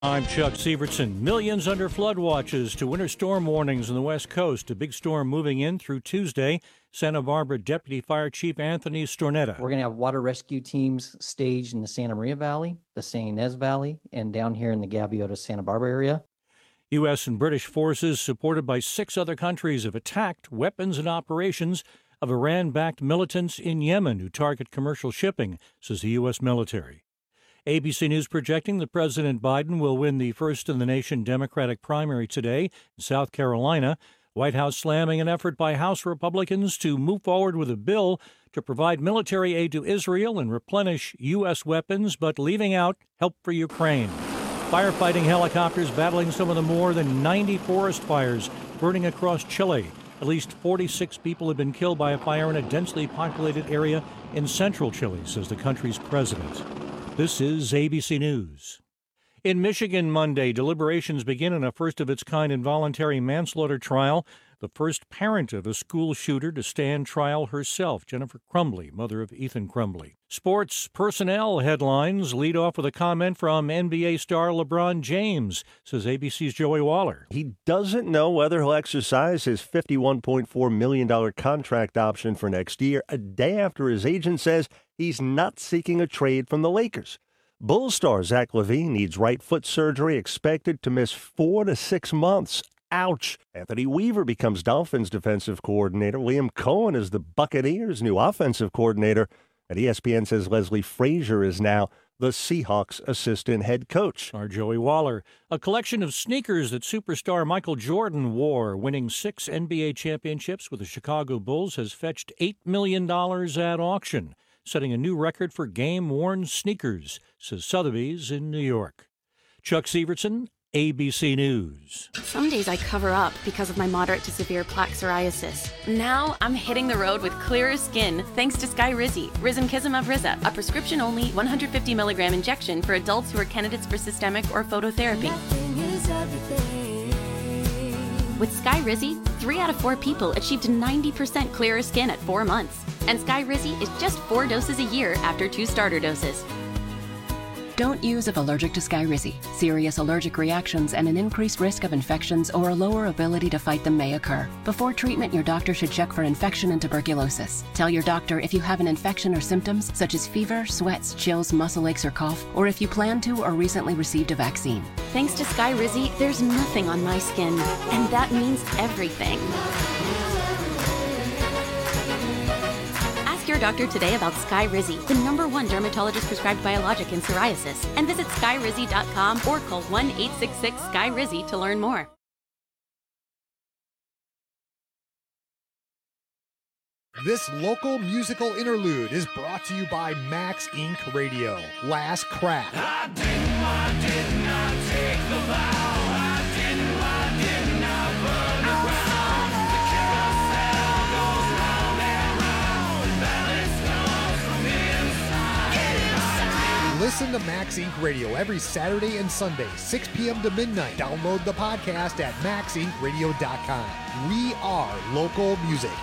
I'm Chuck Sievertson. Millions under flood watches to winter storm warnings on the West Coast. A big storm moving in through Tuesday. Santa Barbara Deputy Fire Chief Anthony Stornetta. We're going to have water rescue teams staged in the Santa Maria Valley, the San Ynez Valley, and down here in the Gaviota, Santa Barbara area. U.S. and British forces, supported by 6 other countries, have attacked weapons and operations of Iran-backed militants in Yemen who target commercial shipping, says the U.S. military. ABC News projecting that President Biden will win the first-in-the-nation Democratic primary today in South Carolina. White House slamming an effort by House Republicans to move forward with a bill to provide military aid to Israel and replenish U.S. weapons, but leaving out help for Ukraine. Firefighting helicopters battling some of the more than 90 forest fires burning across Chile. At least 46 people have been killed by a fire in a densely populated area in central Chile, says the country's president. This is ABC News. In Michigan Monday, deliberations begin in a first-of-its-kind involuntary manslaughter trial. The first parent of a school shooter to stand trial herself, Jennifer Crumbley, mother of Ethan Crumbley. Sports personnel headlines lead off with a comment from NBA star LeBron James, says ABC's Joey Waller. He doesn't know whether he'll exercise his $51.4 million contract option for next year, a day after his agent says he's not seeking a trade from the Lakers. Bulls star Zach LaVine needs right foot surgery, expected to miss 4 to 6 months. Ouch. Anthony Weaver becomes Dolphins defensive coordinator. Liam Cohen is the Buccaneers' new offensive coordinator. And ESPN says Leslie Frazier is now the Seahawks assistant head coach. Our Joey Waller. A collection of sneakers that superstar Michael Jordan wore, winning 6 NBA championships with the Chicago Bulls, has fetched $8 million at auction, setting a new record for game-worn sneakers, says Sotheby's in New York. Chuck Sievertson, ABC News. Some days I cover up because of my moderate to severe plaque psoriasis. Now I'm hitting the road with clearer skin thanks to Skyrizi, Risankizumab Riza, a prescription-only 150 milligram injection for adults who are candidates for systemic or phototherapy. With Skyrizi, 3 out of 4 people achieved 90% clearer skin at 4 months. And Skyrizi is just 4 doses a year after 2 starter doses. Don't use if allergic to Skyrizi. Serious allergic reactions and an increased risk of infections or a lower ability to fight them may occur. Before treatment, your doctor should check for infection and tuberculosis. Tell your doctor if you have an infection or symptoms such as fever, sweats, chills, muscle aches, or cough, or if you plan to or recently received a vaccine. Thanks to Skyrizi, there's nothing on my skin, and that means everything. Your doctor today about Skyrizi, the #1 dermatologist prescribed biologic in psoriasis, and visit skyrizi.com or call 1-866-SKYRIZI to learn more. This local musical interlude is brought to you by Max Inc. Radio. Last Crack. I did not take the vow. I did not burn around. The carousel goes round and round. Balance comes from inside. Get inside. Listen to Max Inc. Radio every Saturday and Sunday, 6 p.m. to midnight. Download the podcast at maxincradio.com. We are local music.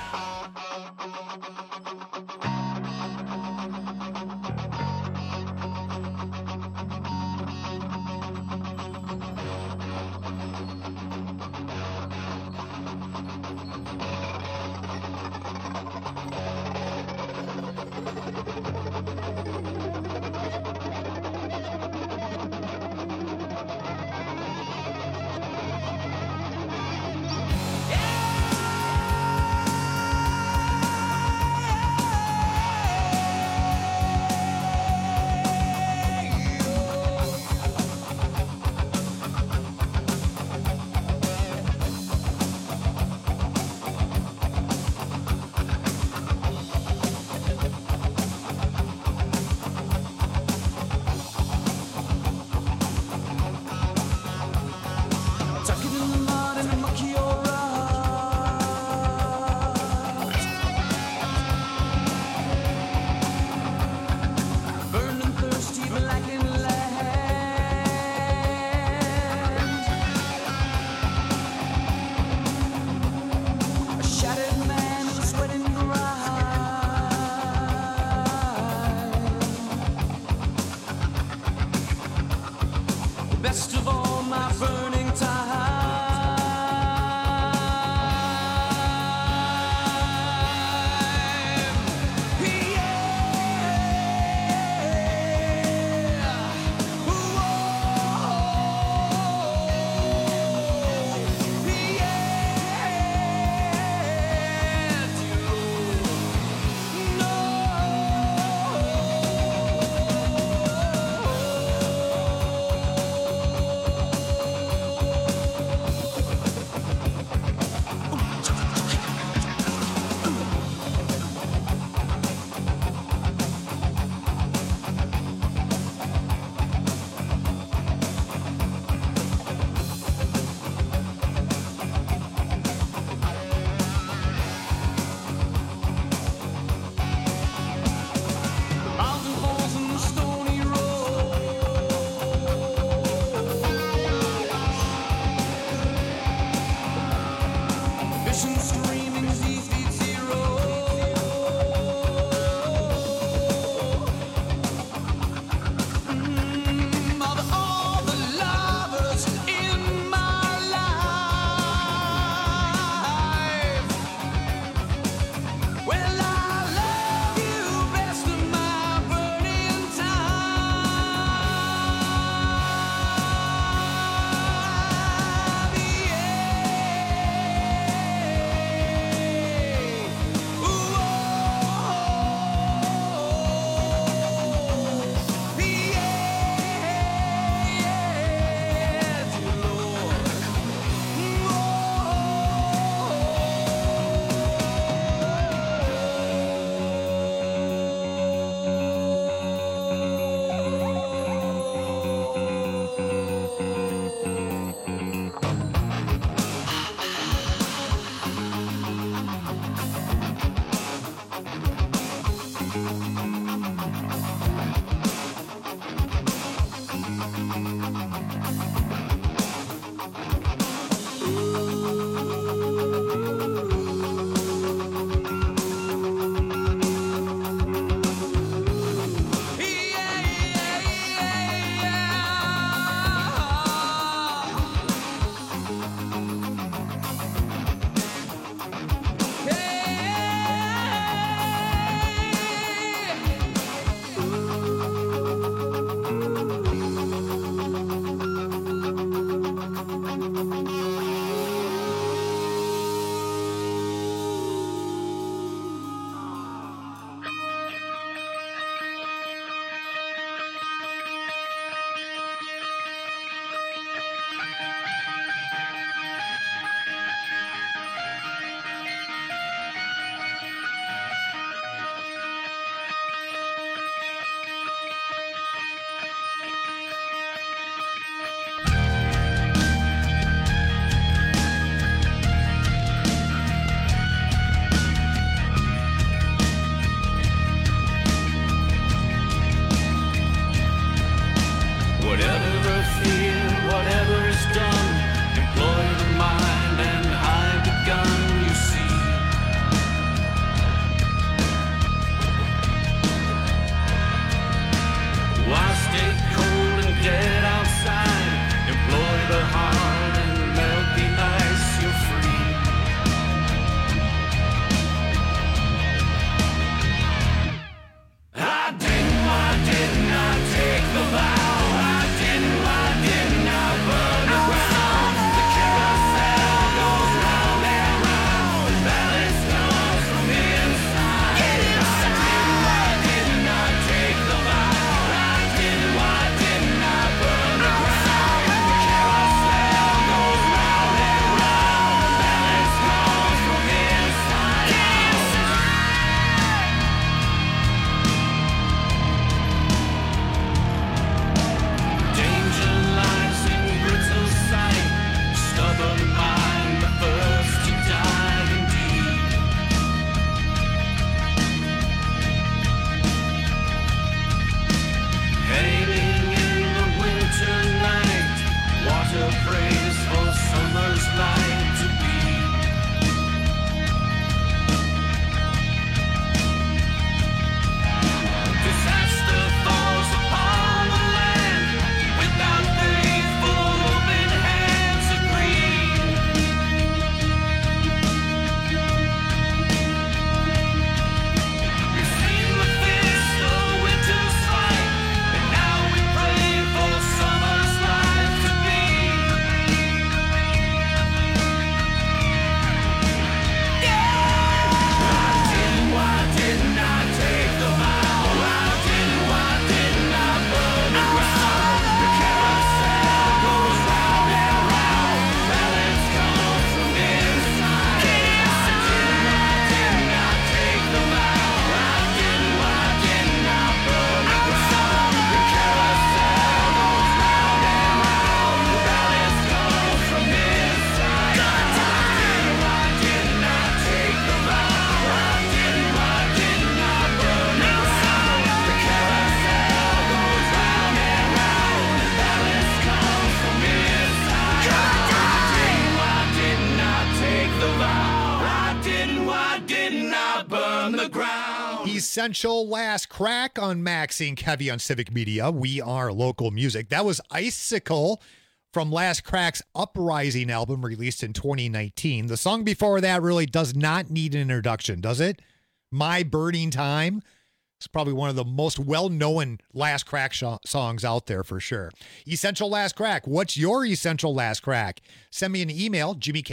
Essential Last Crack on Maxine Kevy on Civic Media. We are local music. That was Icicle from Last Crack's Uprising album released in 2019. The song before that really does not need an introduction, does it? My Burning Time. It's probably one of the most well-known Last Crack songs out there for sure. Essential Last Crack. What's your Essential Last Crack? Send me an email,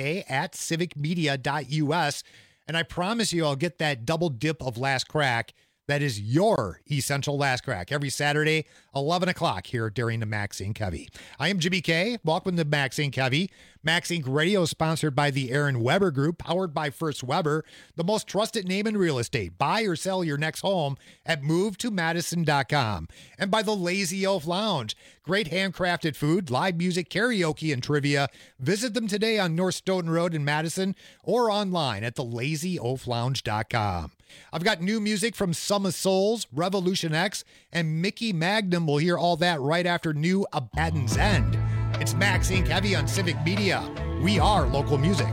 jimmyk@civicmedia.us, and I promise you I'll get that double dip of Last Crack. That is your Essential Last Crack every Saturday, 11 o'clock here during the Maxine Kevy. I am Jimmy K. Welcome to Maxine Kevy. Maxine Radio is sponsored by the Aaron Weber Group, powered by First Weber, the most trusted name in real estate. Buy or sell your next home at movetomadison.com. And by the Lazy Oaf Lounge. Great handcrafted food, live music, karaoke, and trivia. Visit them today on North Stoughton Road in Madison or online at thelazy.oaflounge.com. I've got new music from Sum of Souls, Revolution X, and Mickey Magnum. We'll hear all that right after New Abaddon's End. It's Maxine Heavy on Civic Media. We are local music.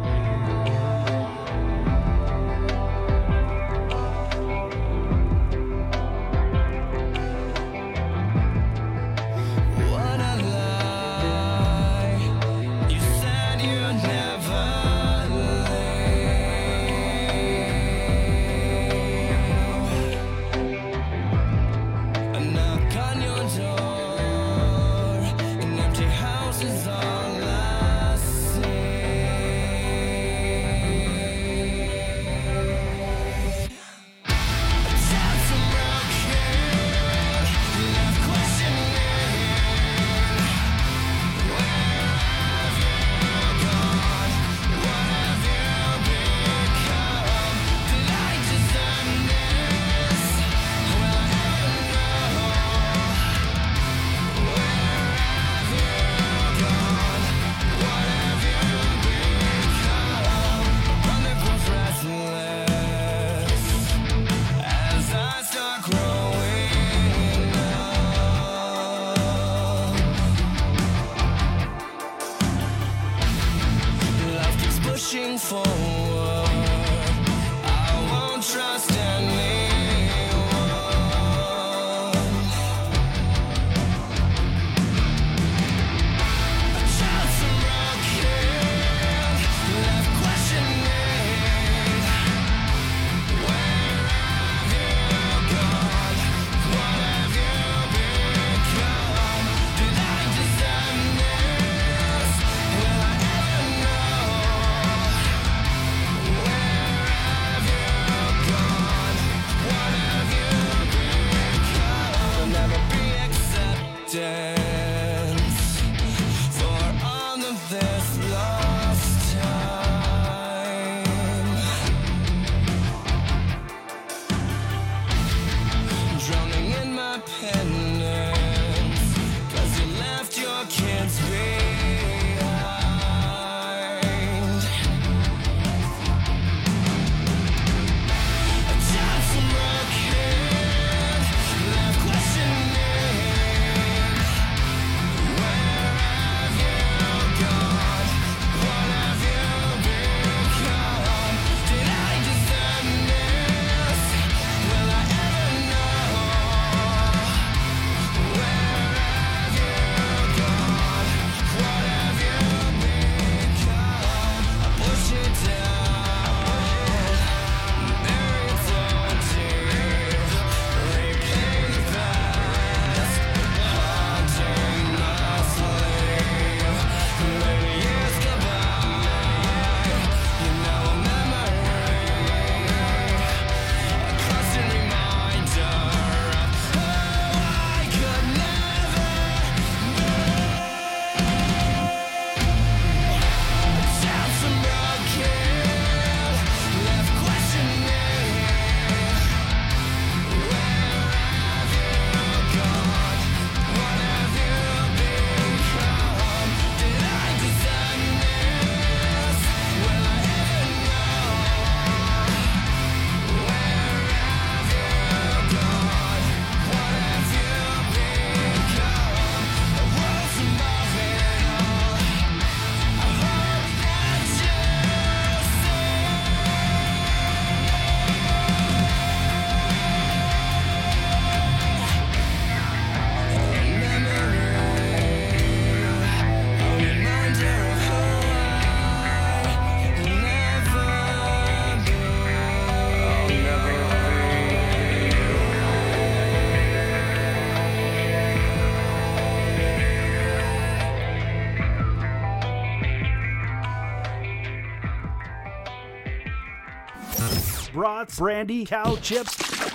brats, brandy, cow chips,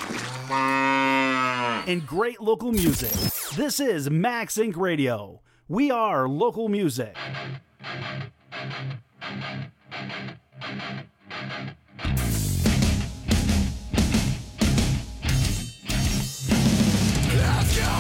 and great local music. This is Max Inc. Radio. We are local music. Let's go!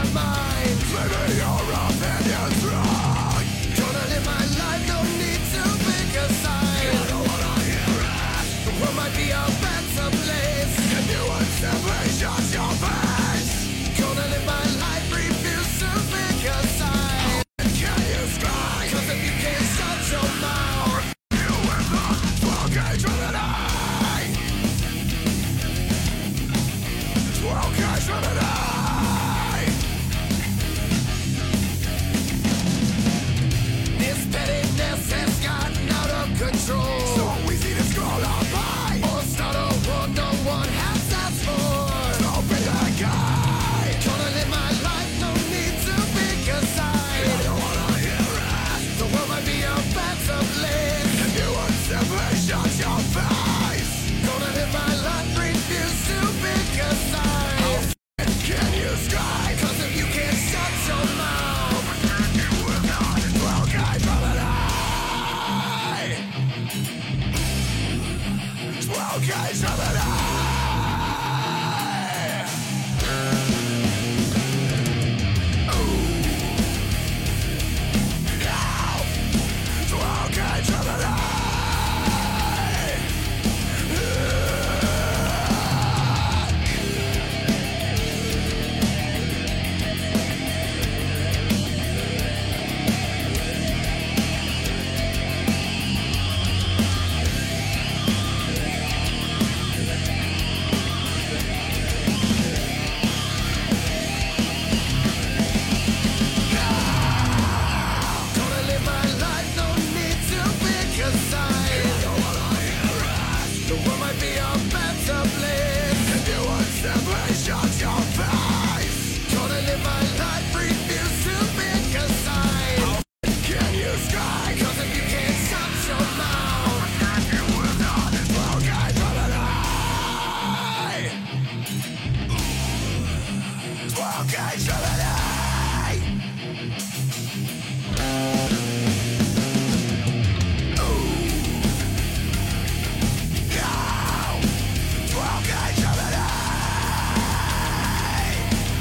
my mind. Maybe your opinion's wrong. Gonna live my life, no need to pick a side. I don't wanna hear it. The world might be a better place if you would simply shut your face. Gonna live my life, refuse to pick a side. Can you strike? 'Cause if you can't shut your mouth, you will not fucking try. 12 guys from an eye. This pettiness has gotten out of control. So easy to scroll on by or start a war no one has asked for. Don't be that guy. Gonna live my life, no need to pick a side. I don't wanna hear it. The world might be a better place if you would simply shut your face. Gonna live my life, refuse to pick a side. Can you strike? 'Cause if you can't shut your mouth, you will not. 12 guys from an eye. 12 guys from an eye. Ooh. Now, 12 guys from an eye. Gonna live my life, no need to pick a side. I don't wanna hear it. The world might be a better place if you would simply shut your face. Gonna live my life, refuse to pick a side. Can you strike? 'Cause if you can't shut your mouth, you will not. 12 guys from an eye. 12 guys from an eye. Now, 12 guys from an eye.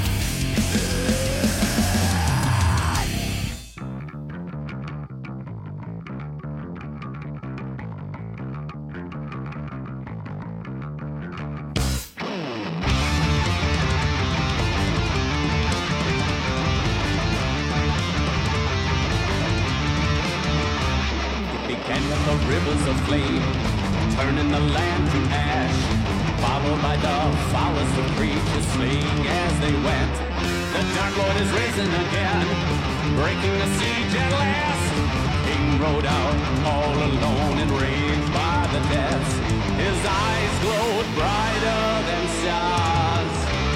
Began with the rivers of flame, turning the land to ash. Followed by the followers of creatures slaying as they went. The Dark Lord is risen again, breaking the siege at last. King rode out all alone, enraged by the deaths. His eyes glowed brighter than stars.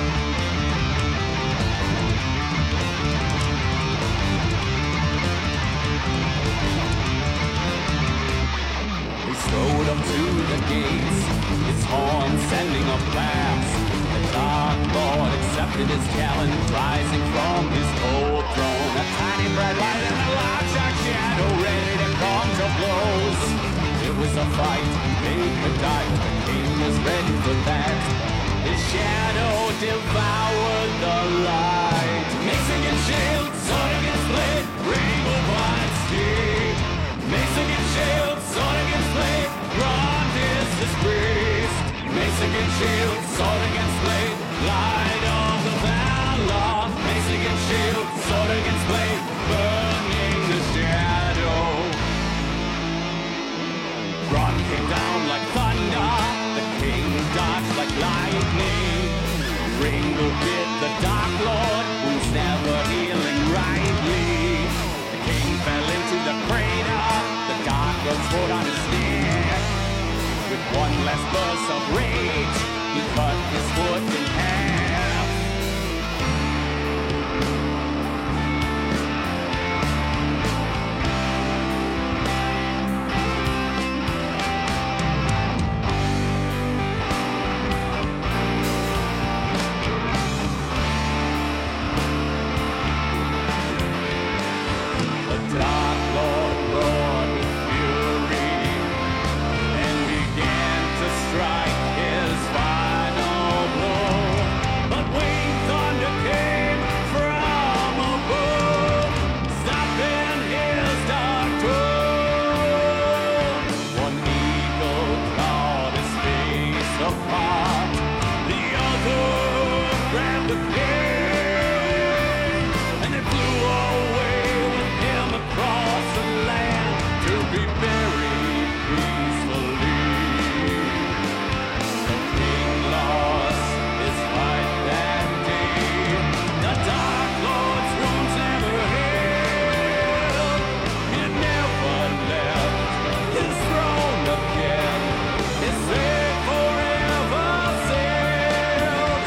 He strode up to the gates, his horn sending a blast. The Dark Lord accepted his challenge, rising from his cold throne. A tiny bright light and a large dark shadow, ready to come to blows. It was a fight, made or died. The king was ready for that. His shadow devoured the light. Mace against shield, sword against blade, rainbow blind steed. Mace against shield, sword against blade, Ron is his priest. Mace against shield, sword against blade, light of the valor. Mace against shield, sword against blade, burning the shadow. Ron came down like thunder, the king dodged like lightning. Ringo bit the Dark Lord, who's never healing rightly. The king fell into the crater, the Dark Lord sword on his neck. With one last burst of rage, he cut his foot in half. The Dark Lord roared with fury and began to strike his final blow. the king. And they flew away with him across the land to be buried peacefully. The king lost his fight that day. The Dark Lord's wounds never healed. He never left his throne again. His fate forever sealed.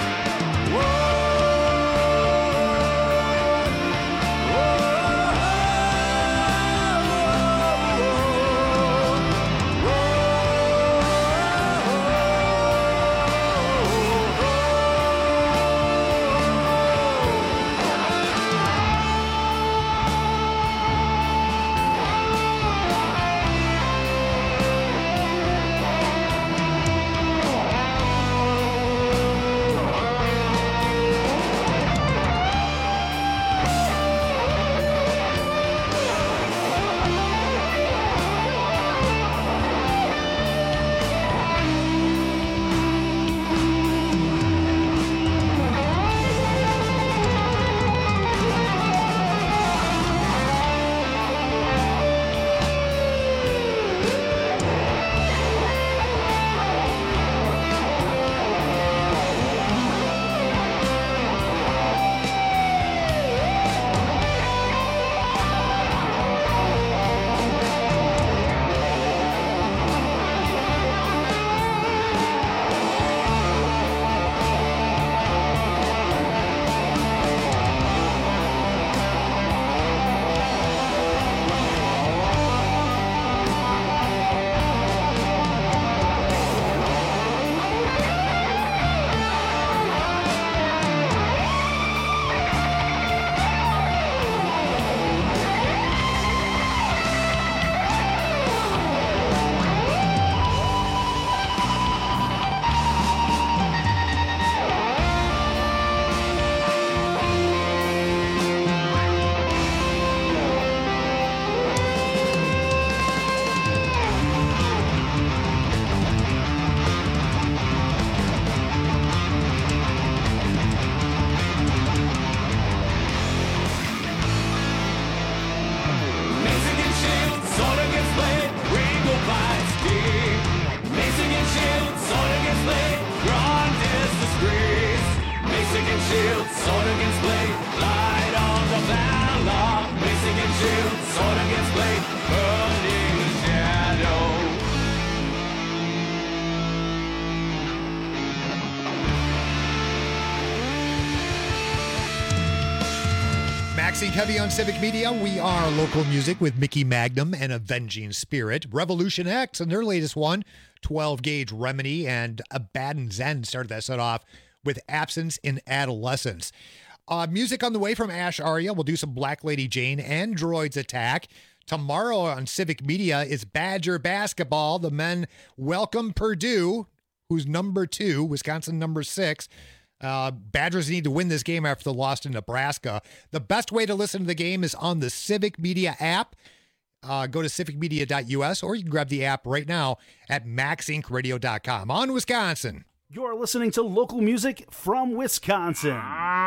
Maxing Heavy on Civic Media. We are local music with Mickey Magnum and Avenging Spirit. Revolution X and their latest one, 12 Gauge Remedy, and Abaddon Zen started that set off with Absence in Adolescence. Music on the way from Ash Arya. We'll do some Black Lady Jane and Droids Attack. Tomorrow on Civic Media is Badger Basketball. The men welcome Purdue, who's number 2, Wisconsin number 6. Badgers need to win this game after the loss to Nebraska. The best way to listen to the game is on the Civic Media app. Go to civicmedia.us, or you can grab the app right now at maxincradio.com. On Wisconsin. You're listening to local music from Wisconsin.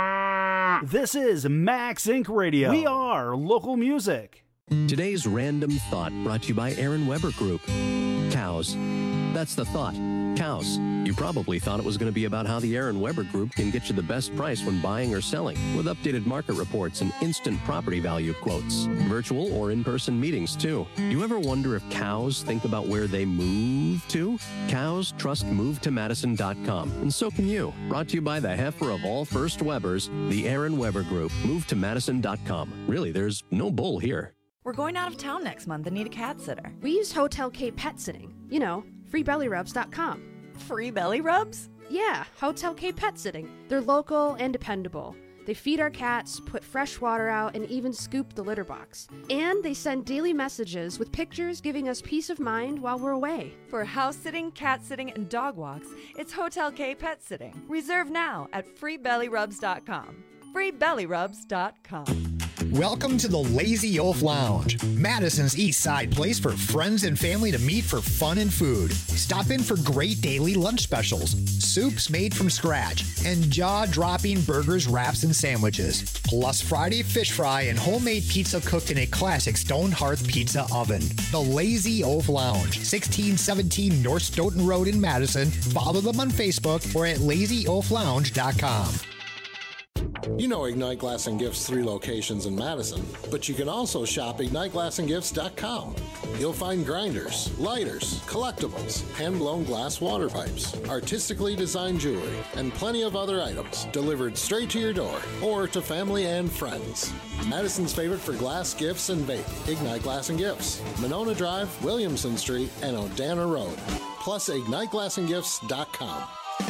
This is Max Inc. Radio. We are local music. Today's Random Thought brought to you by Aaron Weber Group. Cows. That's the thought. Cows. You probably thought it was going to be about how the Aaron Weber Group can get you the best price when buying or selling, with updated market reports and instant property value quotes. Virtual or in-person meetings, too. Do you ever wonder if cows think about where they move to? Cows trust MoveToMadison.com, and so can you. Brought to you by the heifer of all first Webers, the Aaron Weber Group. MoveToMadison.com. Really, there's no bull here. We're going out of town next month and need a cat sitter. We use Hotel K Pet Sitting. You know, freebellyrubs.com. Free belly rubs? Yeah, Hotel K Pet Sitting. They're local and dependable. They feed our cats, put fresh water out, and even scoop the litter box. And they send daily messages with pictures giving us peace of mind while we're away. For house sitting, cat sitting, and dog walks, it's Hotel K Pet Sitting. Reserve now at freebellyrubs.com. freebellyrubs.com. Welcome to the Lazy Oaf Lounge, Madison's East Side place for friends and family to meet for fun and food. Stop in for great daily lunch specials, soups made from scratch, and jaw-dropping burgers, wraps, and sandwiches. Plus Friday fish fry and homemade pizza cooked in a classic stone hearth pizza oven. The Lazy Oaf Lounge, 1617 North Stoughton Road in Madison. Follow them on Facebook or at lazyoaflounge.com. You know Ignite Glass and Gifts' 3 locations in Madison, but you can also shop IgniteGlassandGifts.com. You'll find grinders, lighters, collectibles, hand-blown glass water pipes, artistically designed jewelry, and plenty of other items delivered straight to your door or to family and friends. Madison's favorite for glass, gifts, and vape, Ignite Glass and Gifts, Monona Drive, Williamson Street, and Odana Road. Plus IgniteGlassandGifts.com.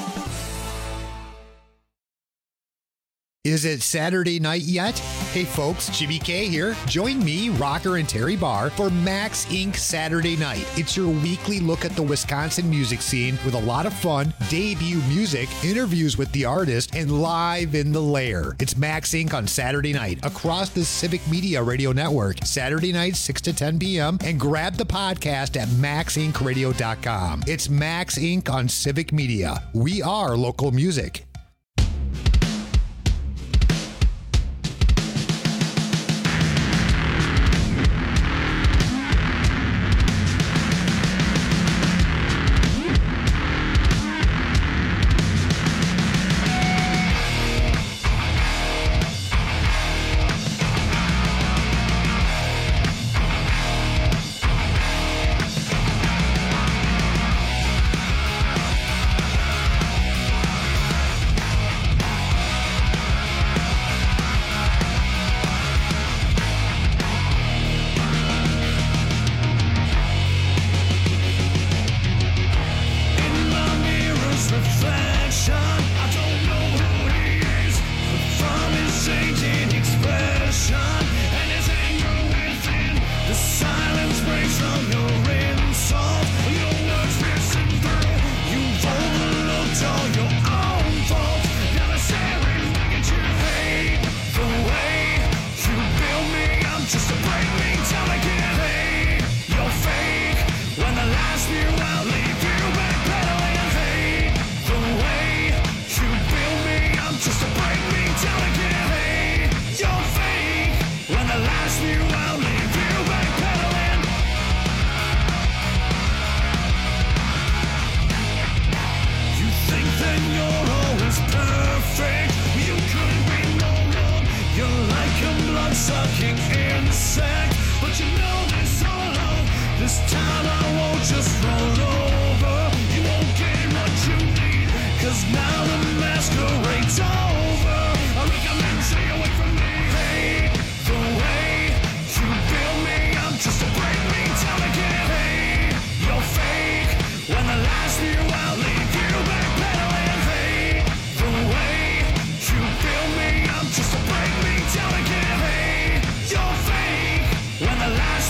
Is it Saturday night yet? Hey folks, Jimmy K here. Join me, Rocker, and Terry Barr for Max Inc. Saturday Night. It's your weekly look at the Wisconsin music scene with a lot of fun, debut music, interviews with the artist, and live in the lair. It's Max Inc. on Saturday night across the Civic Media Radio Network, Saturday night 6 to 10 p.m. and grab the podcast at maxincradio.com. It's Max Inc. on Civic Media. We are local music. When the last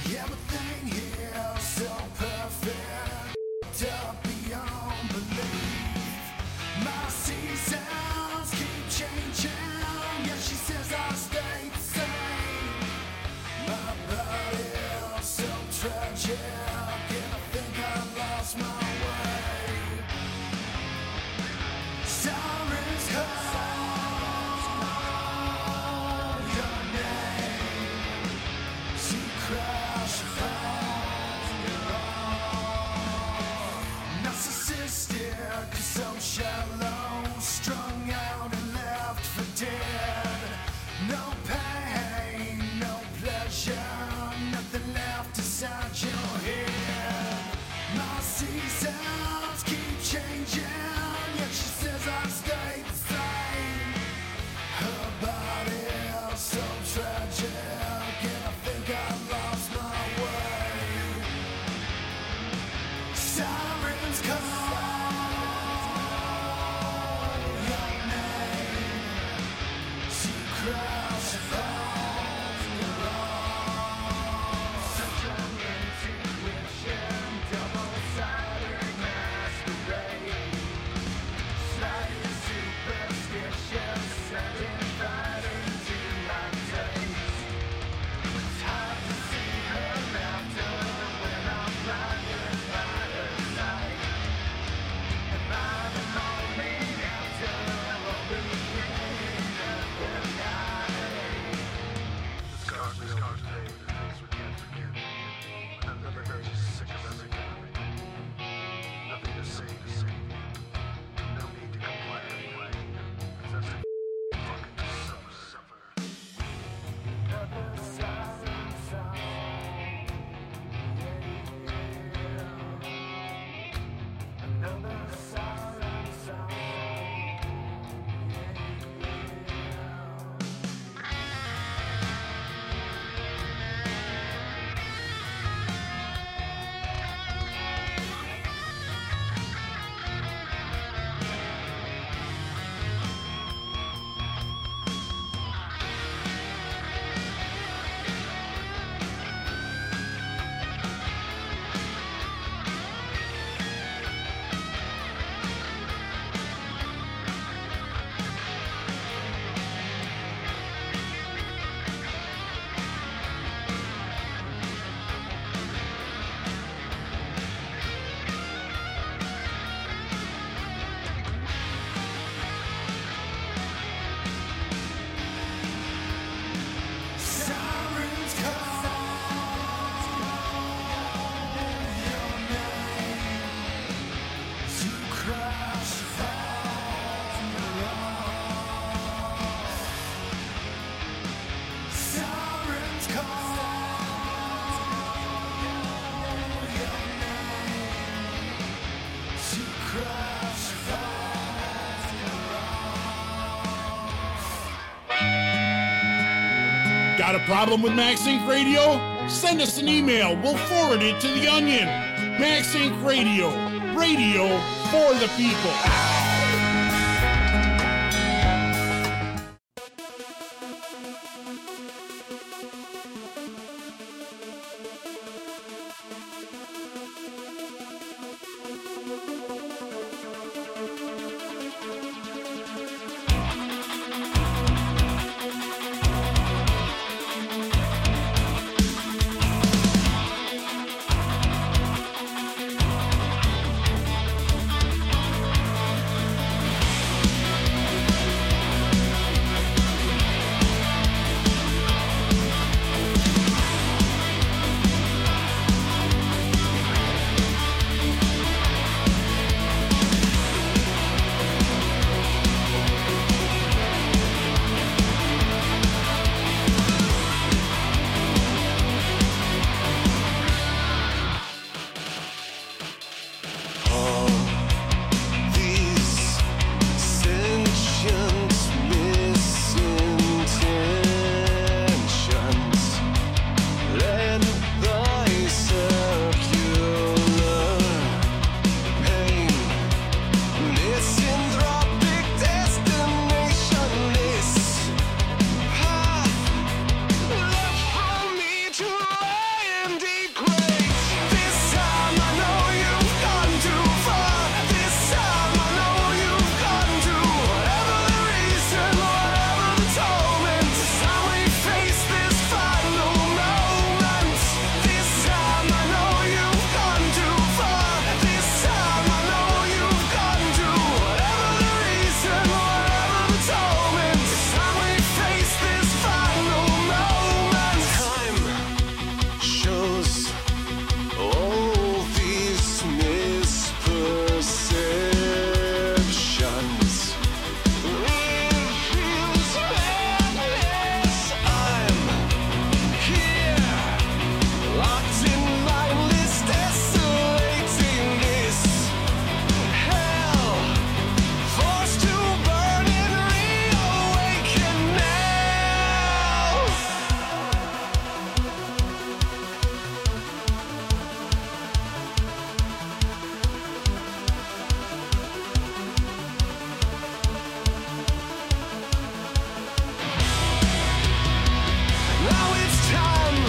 Everything here is so perfect, up beyond belief. My seasons keep changing, yet she says I'll stay the same. My body is so tragic, and I think I lost my way. Sirens call your name, she crash narcissistic, so shallow, strung out and left for dead. No pain, no pleasure, nothing left inside your head. My seasons keep changing, yet she says I stay the same. Her body is so tragic, and I think I lost my way. Sirens call your name, she cries on your own. Such an intuition, double-sided masquerade. Slightly superstitious, setting fire into my taste. It's hard to see her laughter when I'm blinded by her sight. And I'm a morning after a beginning of the night. The scars fade, the things we can't forget. Another day sick of everything. Nothing to say. No need to complain. 'Cause that's a fucking suffer. Another siren song. Another siren song. Sirens call your name, to crash on your own. Sirens call your name, to crash on your own. Got a problem with MaxInc Radio? Send us an email. We'll forward it to The Onion. MaxInc Radio. Radio for the people. time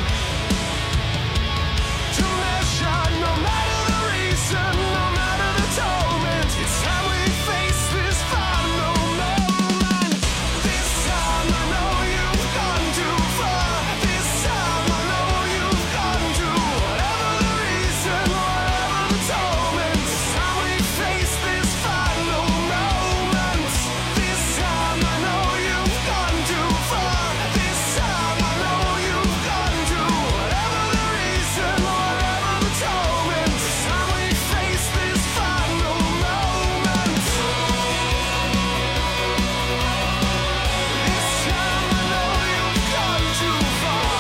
to measure, no matter the reason, no matter the torment. It's time we face this final moment. This time I know you've gone too far. This time I know you've gone too. Whatever the reason, whatever the torment. It's time we face this final moment. This time I know you've gone too far. This time I know you've gone too. Whatever the reason, whatever the torment. It's time we face this final moment. This time I know you've gone too far.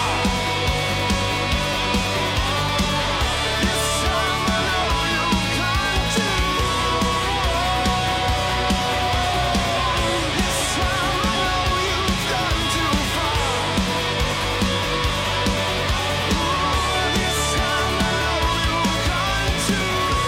This time I know you've gone too. This time I know you've gone too far. This time I know you've gone too.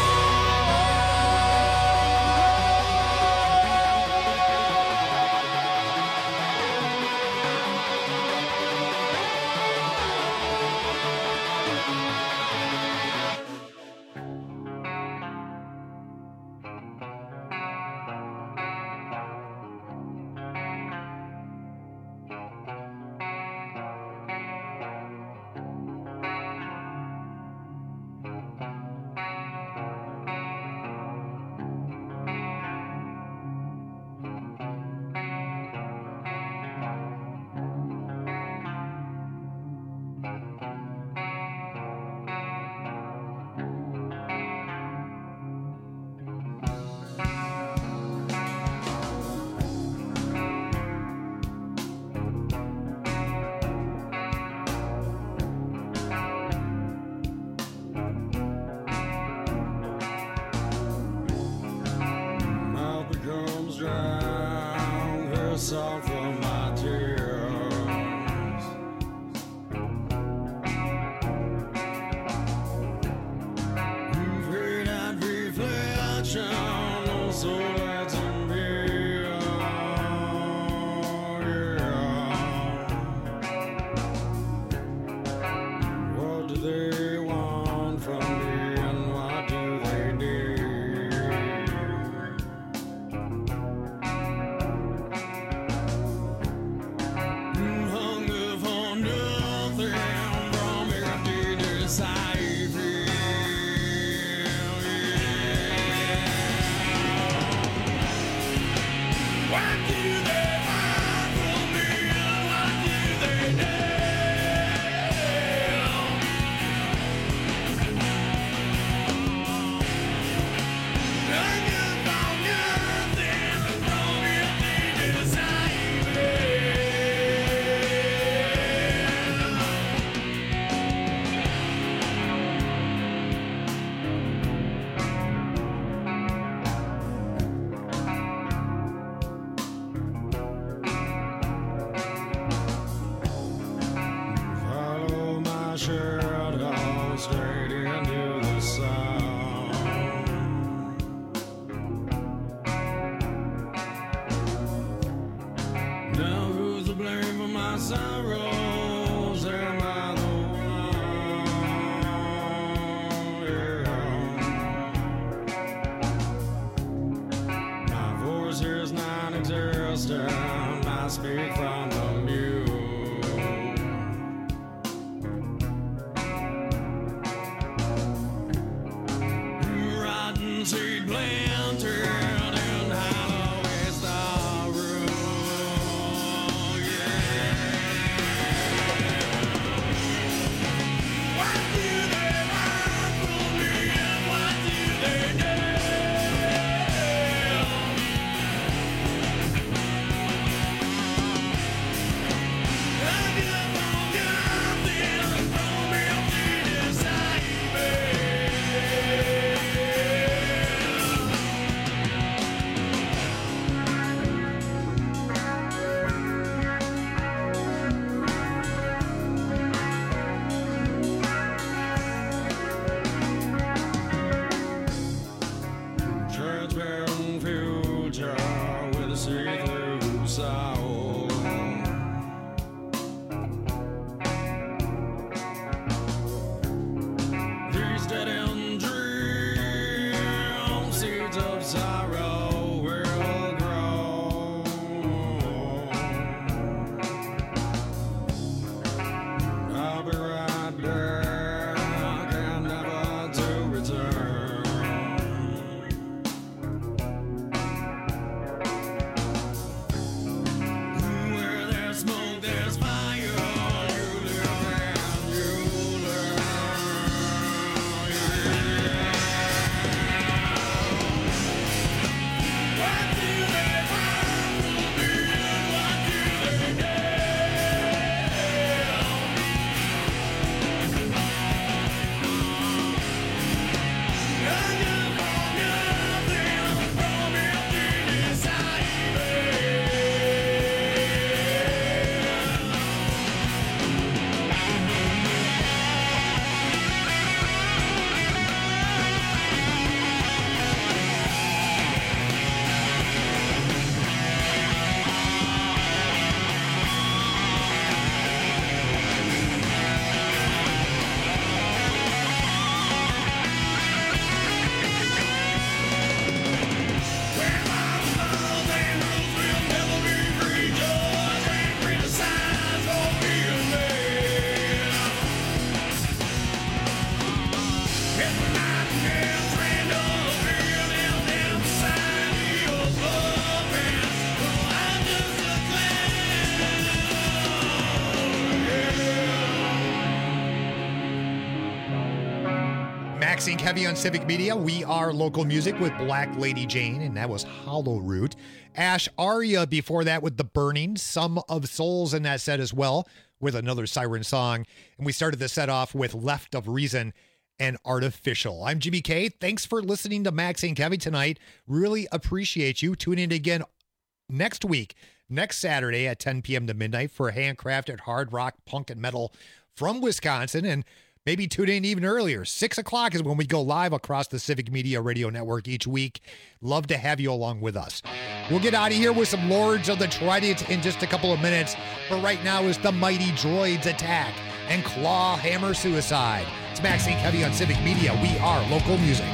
Mouth becomes dry, her salt from my tears. Great eyed reflection, no soul that's in me. What do they want from me and what do they need? Hunger for nothing from empty desire. What do they want from me and what do they need? Hunger for nothing from empty desire. Follow my shadow straight into the sun. Now who's to blame for my sorrows? Am I the one? My voice is non-existent. I speak from the mute. Rotten seed planted in hollow is the root. What do they want from me and what do they need? I give them nothing from empty desire. Maxine Heavy on Civic Media. We are local music with Black Lady Jane, and that was Hollow Root. Ash Arya before that with The Burning, Some of Souls in that set as well, with another Siren song. And we started the set off with Left of Reason and Artificial. I'm Jimmy K. Thanks for listening to Maxine Heavy tonight. Really appreciate you tuning in again next week, next Saturday at 10 p.m. to midnight for handcrafted hard rock, punk, and metal from Wisconsin. And maybe tune in even earlier. 6 o'clock is when we go live across the Civic Media Radio Network each week. Love to have you along with us. We'll get out of here with some Lords of the Trident in just a couple of minutes. But right now is the Mighty Droids Attack and Claw Hammer Suicide. It's Maxine Heavy on Civic Media. We are local music.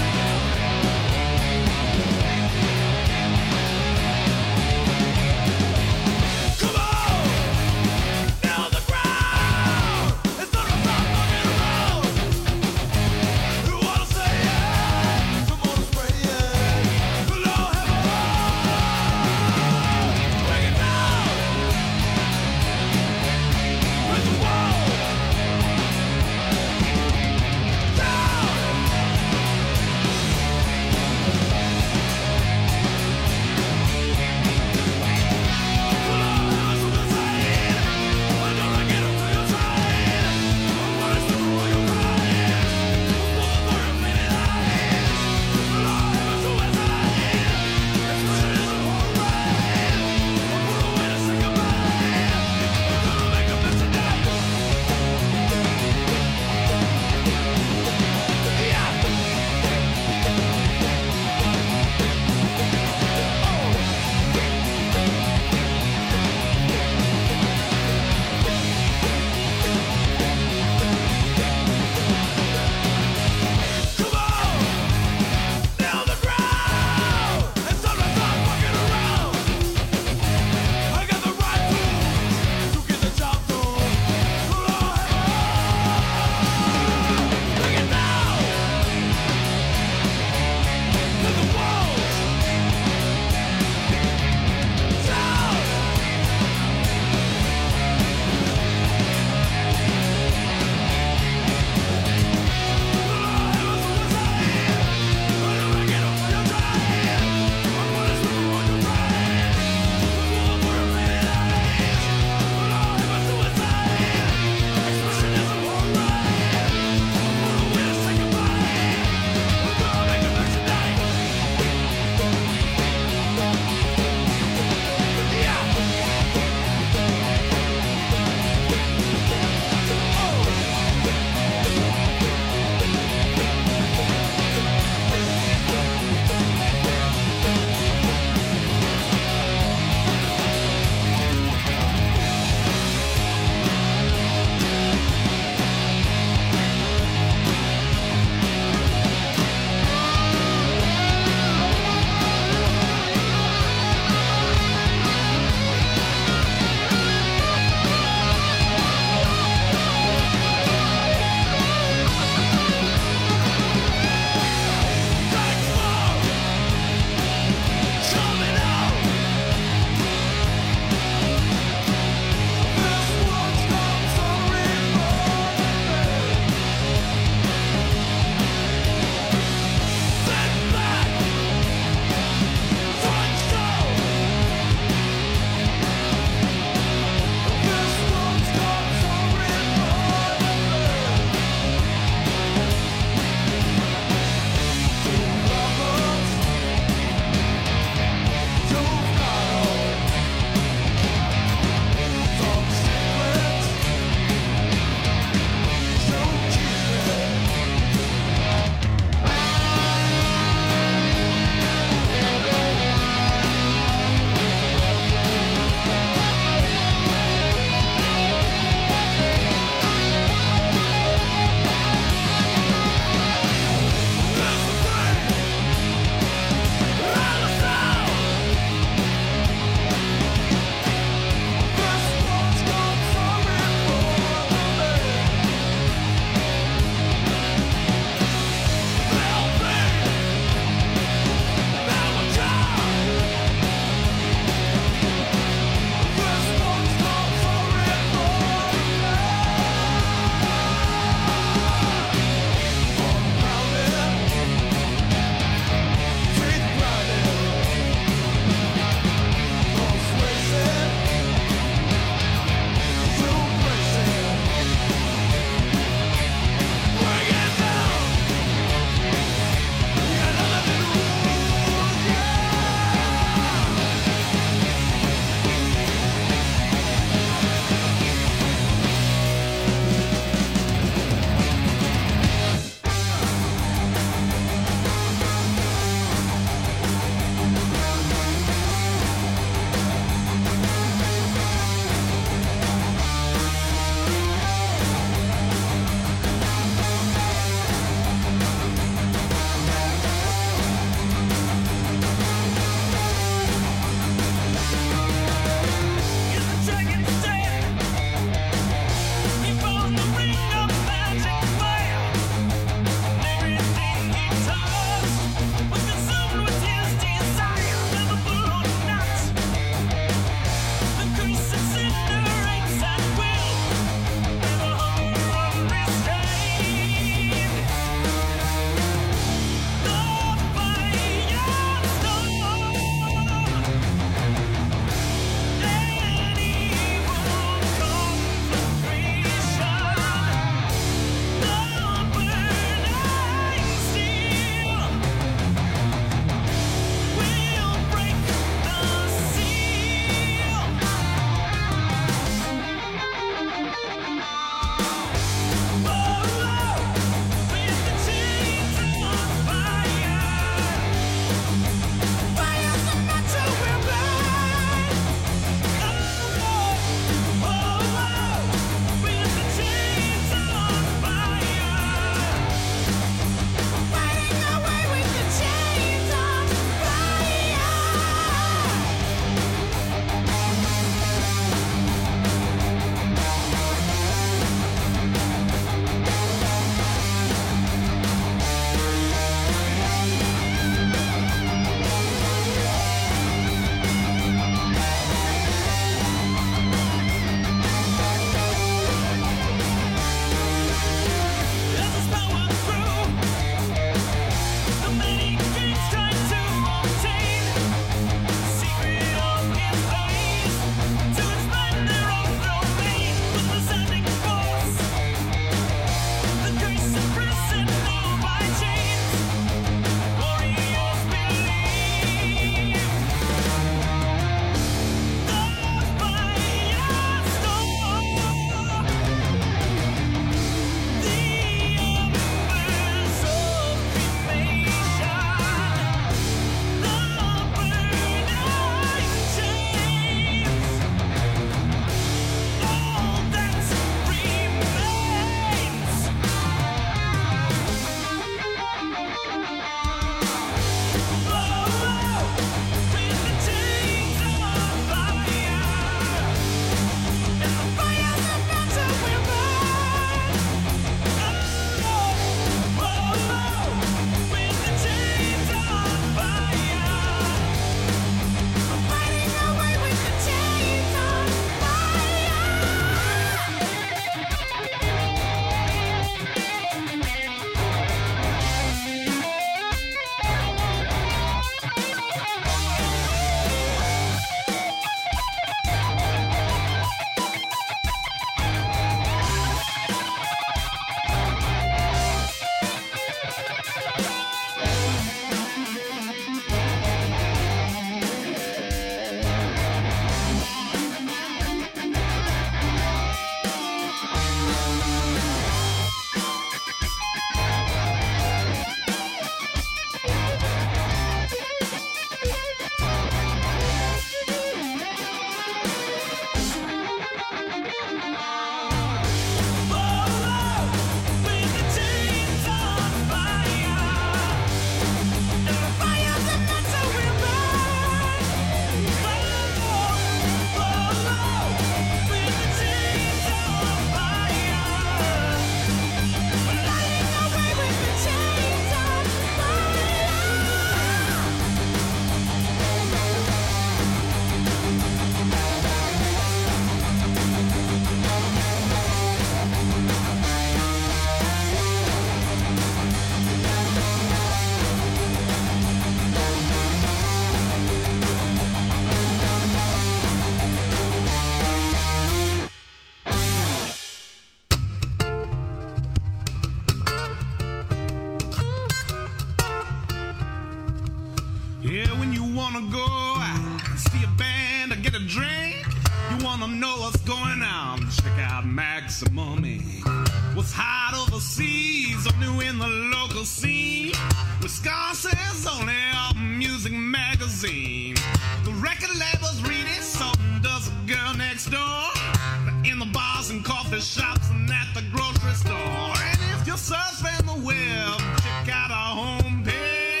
Yeah, when you wanna go see a band or get a drink, you wanna know what's going on, check out Maximum Inc. What's hot overseas, only in the local scene. Wisconsin's only music magazine. The record labels read it, so does a girl next door. In the bars and coffee shops and at the grocery store. And if you're surfing the web, check out our homepage,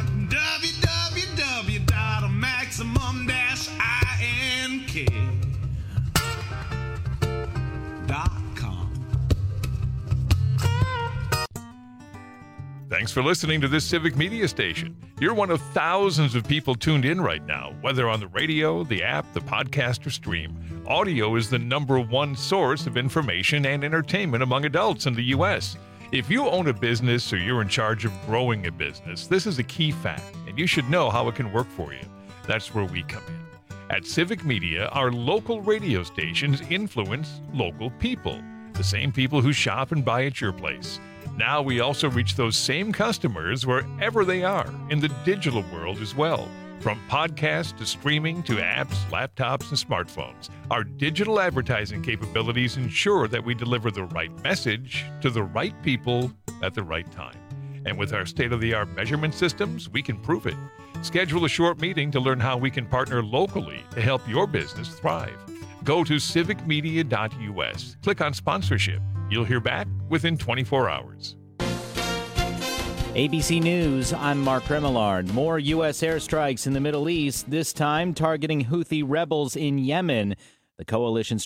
www.maximum-ink.com. Thanks for listening to this Civic Media Station. You're one of thousands of people tuned in right now, whether on the radio, the app, the podcast, or stream. Audio is the #1 source of information and entertainment among adults in the U.S. If you own a business or you're in charge of growing a business, this is a key fact, and you should know how it can work for you. That's where we come in. At Civic Media, our local radio stations influence local people, the same people who shop and buy at your place. Now we also reach those same customers wherever they are in the digital world as well. From podcasts to streaming to apps, laptops, and smartphones, our digital advertising capabilities ensure that we deliver the right message to the right people at the right time. And with our state-of-the-art measurement systems, we can prove it. Schedule a short meeting to learn how we can partner locally to help your business thrive. Go to civicmedia.us. Click on sponsorship. You'll hear back within 24 hours. ABC News, I'm Mark Remillard. More U.S. airstrikes in the Middle East, this time targeting Houthi rebels in Yemen. The coalition's